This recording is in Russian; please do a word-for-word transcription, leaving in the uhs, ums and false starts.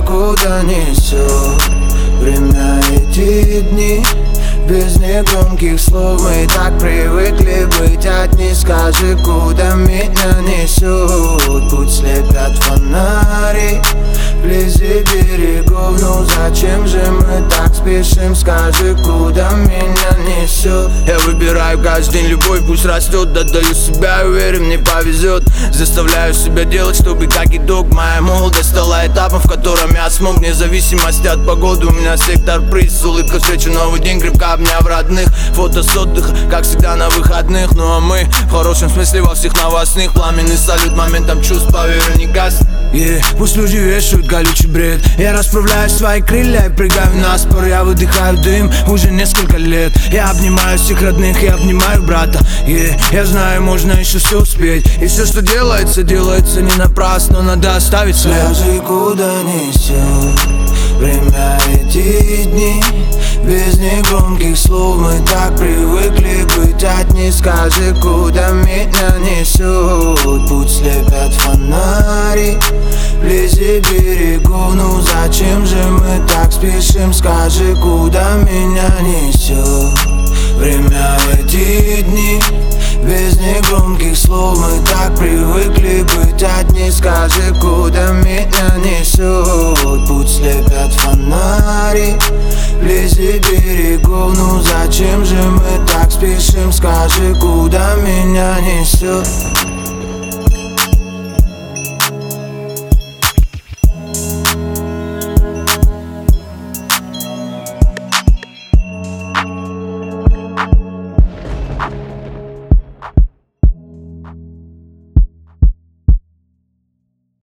куда несет время, эти дни. Без негромких слов мы так привыкли быть одни. Скажи, куда меня несет? Путь слепят фонари вблизи берегов. Ну зачем же мы так спешим? Скажи, куда меня несет? Я выбираю каждый день любовь, пусть растет. Отдаю себя, уверен, мне повезет. Заставляю себя делать, чтобы как итог моя молодость стала этапом, в котором я смог. Вне зависимости от погоды у меня сектор приз. Улыбка встречу новый день, крепко обняв родных. Фото с отдыха, как всегда на выходных. Ну а мы, в хорошем смысле, во всех новостных. Пламенный салют моментом чувств, поверю, не гаснет. Yeah. Пусть люди вешают колючий бред, я расправляю свои крылья и прыгаю на спор. Я выдыхаю дым уже несколько лет. Я обнимаю всех родных, я обнимаю брата. yeah. Я знаю, можно еще все успеть. И все, что делается, делается не напрасно. Надо оставить след. Скажи, куда несет время, эти дни. Без негромких слов мы так привыкли быть одни. Скажи, куда меня несет? Путь слепят фонари вблизи берегов. Ну зачем же мы так спешим? Скажи, куда меня несет время, эти дни. Без негромких слов мы так привыкли быть одни. Скажи, куда меня несет? Путь слепят фонари вблизи берегов. Ну зачем же мы так спешим? Скажи, куда меня несет?